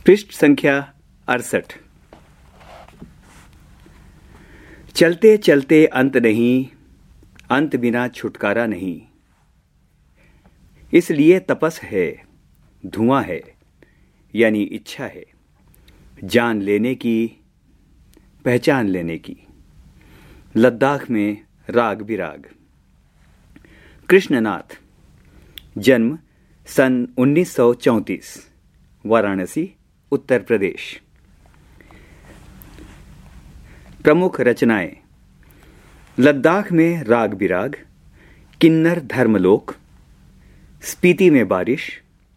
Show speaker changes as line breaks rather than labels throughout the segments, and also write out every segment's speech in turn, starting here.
पृष्ठ संख्या 68। चलते चलते अंत नहीं, अंत बिना छुटकारा नहीं। इसलिए तपस है, धुआं है, यानी इच्छा है, जान लेने की, पहचान लेने की। लद्दाख में राग बिराग। कृष्णनाथ, जन्म सन 1934, वाराणसी, उत्तर प्रदेश। प्रमुख रचनाएं: लद्दाख में राग बिराग, किन्नर धर्मलोक, स्पीति में बारिश,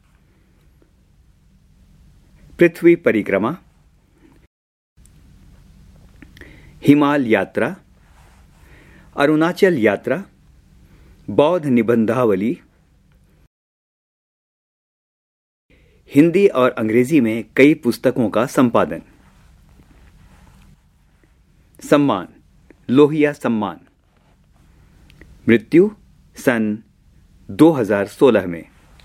पृथ्वी परिक्रमा, हिमाल यात्रा, अरुणाचल यात्रा, बौद्ध निबंधावली। हिंदी और अंग्रेजी में कई पुस्तकों का संपादन। सम्मान: लोहिया सम्मान। मृत्यु सन 2016 में।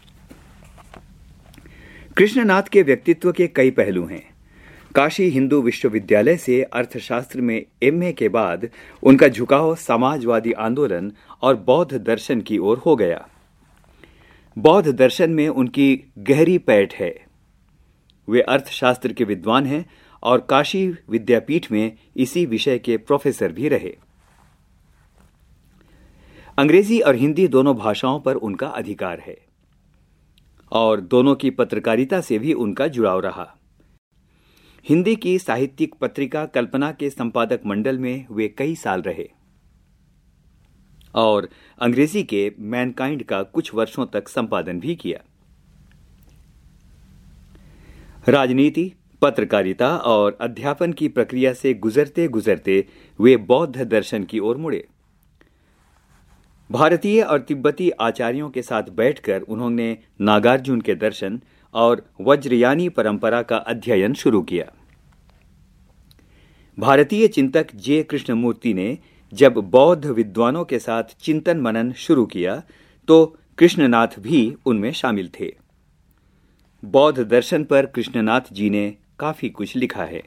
कृष्णनाथ के व्यक्तित्व के कई पहलू हैं। काशी हिंदू विश्वविद्यालय से अर्थशास्त्र में एमए के बाद उनका झुकाव समाजवादी आंदोलन और बौद्ध दर्शन की ओर हो गया। बौद्ध दर्शन में उनकी गहरी पैठ है। वे अर्थशास्त्र के विद्वान हैं और काशी विद्यापीठ में इसी विषय के प्रोफेसर भी रहे। अंग्रेजी और हिंदी दोनों भाषाओं पर उनका अधिकार है और दोनों की पत्रकारिता से भी उनका जुड़ाव रहा। हिंदी की साहित्यिक पत्रिका कल्पना के संपादक मंडल में वे कई साल रहे और अंग्रेजी के मैनकाइंड का कुछ वर्षों तक संपादन भी किया। राजनीति, पत्रकारिता और अध्यापन की प्रक्रिया से गुजरते गुजरते वे बौद्ध दर्शन की ओर मुड़े। भारतीय और तिब्बती आचार्यों के साथ बैठकर उन्होंने नागार्जुन के दर्शन और वज्रयानी परंपरा का अध्ययन शुरू किया। भारतीय चिंतक जे कृष्णमूर्ति ने जब बौद्ध विद्वानों के साथ चिंतन मनन शुरू किया तो कृष्णनाथ भी उनमें शामिल थे। बौद्ध दर्शन पर कृष्णनाथ जी ने काफी कुछ लिखा है।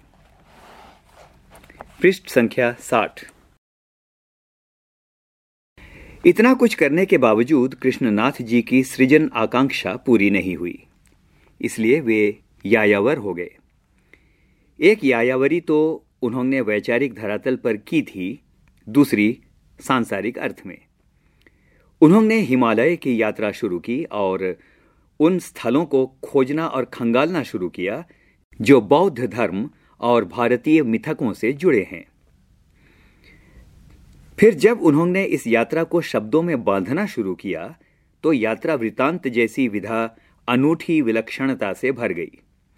पृष्ठ संख्या 60। इतना कुछ करने के बावजूद कृष्णनाथ जी की सृजन आकांक्षा पूरी नहीं हुई, इसलिए वे यायावर हो गए। एक यायावरी तो उन्होंने वैचारिक धरातल पर की थी, दूसरी सांसारिक अर्थ में। उन्होंने हिमालय की यात्रा शुरू की और उन स्थलों को खोजना और खंगालना शुरू किया जो बौद्ध धर्म और भारतीय मिथकों से जुड़े हैं। फिर जब उन्होंने इस यात्रा को शब्दों में बांधना शुरू किया तो यात्रा वृतांत जैसी विधा अनूठी विलक्षणता से भर गई।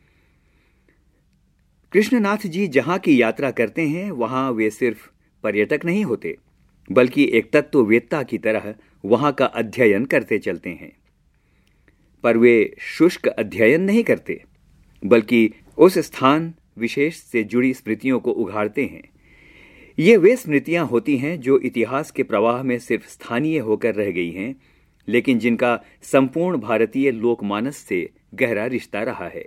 कृष्णनाथ जी जहां की यात्रा करते हैं वहां वे सिर्फ पर्यटक नहीं होते, बल्कि एक तत्ववेत्ता की तरह वहां का अध्ययन करते चलते हैं। पर वे शुष्क अध्ययन नहीं करते, बल्कि उस स्थान विशेष से जुड़ी स्मृतियों को उघाड़ते हैं। ये वे स्मृतियां होती हैं जो इतिहास के प्रवाह में सिर्फ स्थानीय होकर रह गई हैं, लेकिन जिनका संपूर्ण भारतीय लोकमानस से गहरा रिश्ता रहा है।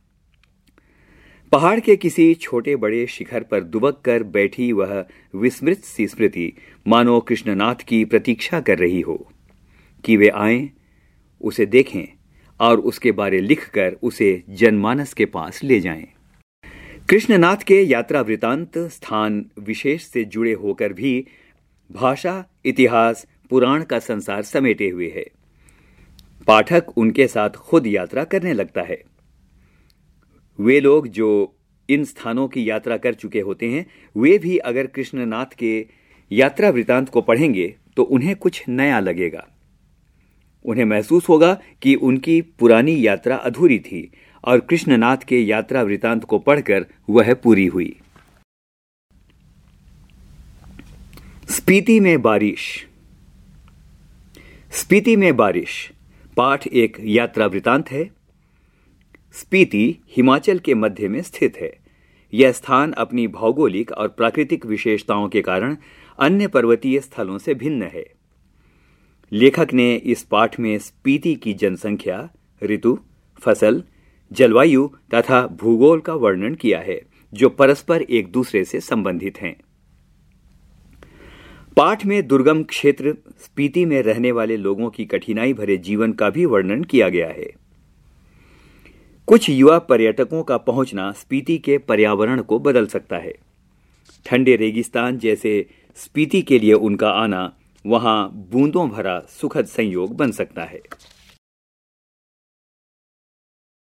पहाड़ के किसी छोटे बड़े शिखर पर दुबक कर बैठी वह विस्मृत सी स्मृति मानो कृष्णनाथ की प्रतीक्षा कर रही हो कि वे आएं, उसे देखें और उसके बारे लिखकर उसे जनमानस के पास ले जाएं। कृष्णनाथ के यात्रा वृतांत स्थान विशेष से जुड़े होकर भी भाषा, इतिहास, पुराण का संसार समेटे हुए है। पाठक उनके साथ खुद यात्रा करने लगता है। वे लोग जो इन स्थानों की यात्रा कर चुके होते हैं, वे भी अगर कृष्णनाथ के यात्रा वृतांत को पढ़ेंगे तो उन्हें कुछ नया लगेगा। उन्हें महसूस होगा कि उनकी पुरानी यात्रा अधूरी थी और कृष्णनाथ के यात्रा वृतांत को पढ़कर वह पूरी हुई। स्पीति में बारिश। स्पीति में बारिश पाठ एक यात्रा वृतांत है। स्पीति हिमाचल के मध्य में स्थित है। यह स्थान अपनी भौगोलिक और प्राकृतिक विशेषताओं के कारण अन्य पर्वतीय स्थलों से भिन्न है। लेखक ने इस पाठ में स्पीति की जनसंख्या, ऋतु, फसल, जलवायु तथा भूगोल का वर्णन किया है जो परस्पर एक दूसरे से संबंधित हैं। पाठ में दुर्गम क्षेत्र स्पीति में रहने वाले लोगों की कठिनाई भरे जीवन का भी वर्णन किया गया है। कुछ युवा पर्यटकों का पहुंचना स्पीति के पर्यावरण को बदल सकता है। ठंडे रेगिस्तान जैसे स्पीति के लिए उनका आना वहां बूंदों भरा सुखद संयोग बन सकता है।